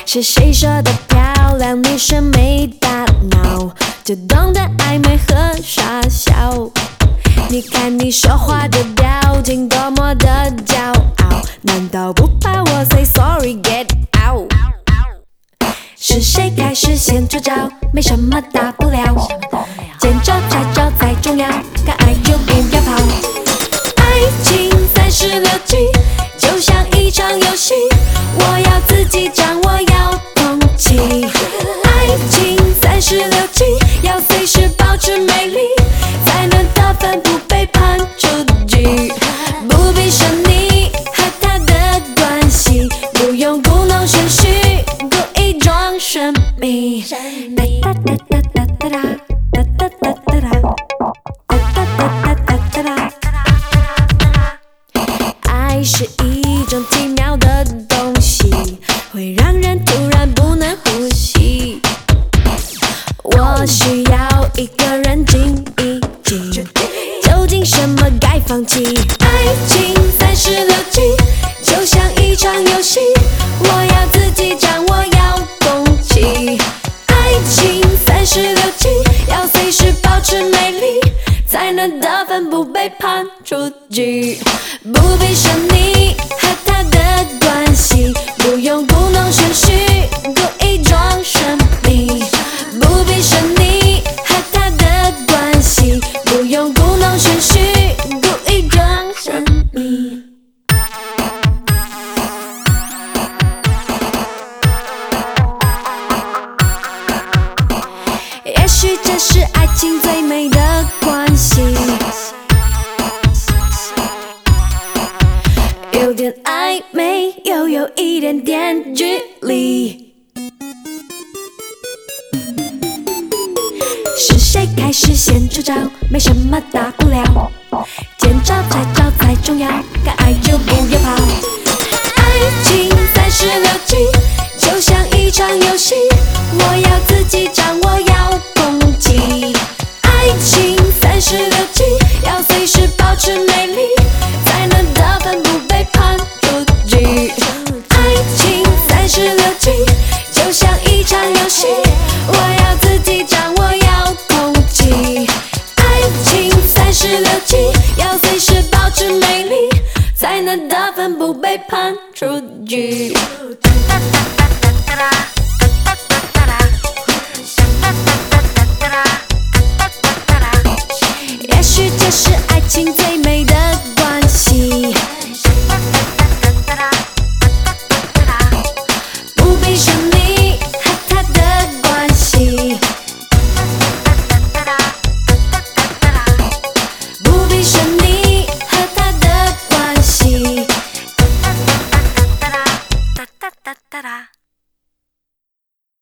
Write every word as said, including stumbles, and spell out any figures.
是谁说的漂亮女生没大脑，就懂得暧昧和傻笑。你看你说话的表情多么的骄傲，难道不怕我 say sorry get out？ 是谁开始先出招？没什么大不了，见招拆招才重要，敢爱就不要跑。爱情三十六计，就像一场游戏，我要自己掌握，要勇气。爱情三十六计，要随时保持美丽，才能得分不被判出局。不必说你和他的关系，不用故弄玄虚，故意装神秘。哒哒哒哒哒哒哒哒哒哒哒哒哒哒哒哒哒。爱是一种奇妙的东西，会让人突然不能呼吸。我需要一个人静一静，究竟什么该放弃？爱情三十六计，就像一场游戏，我要自己掌握，要勇气。爱情三十六计，要随时保持美丽，才能得分不被判出局。不必说你和他的关系，不用故弄玄虚，故意装神秘。不必说你和他的关系，不用故弄玄虚，故意装神秘。也许这是爱情最美的关系，有点暧昧，又有一点点距离。是谁开始先出招？没什么大不了，见招拆招才重要，敢爱就不要跑。爱情三十六计，就像一场游戏，我要自己掌握，要勇气。爱情三十六计，要随时保持美丽，才能得分不被判出局。爱情三十六计，就像一场游戏，我要自己掌握，要勇气。爱情三十六计，要随时保持美丽，才能得分不被判出局。也许这是爱情最美的关系，不必说你和他的关系，不必说你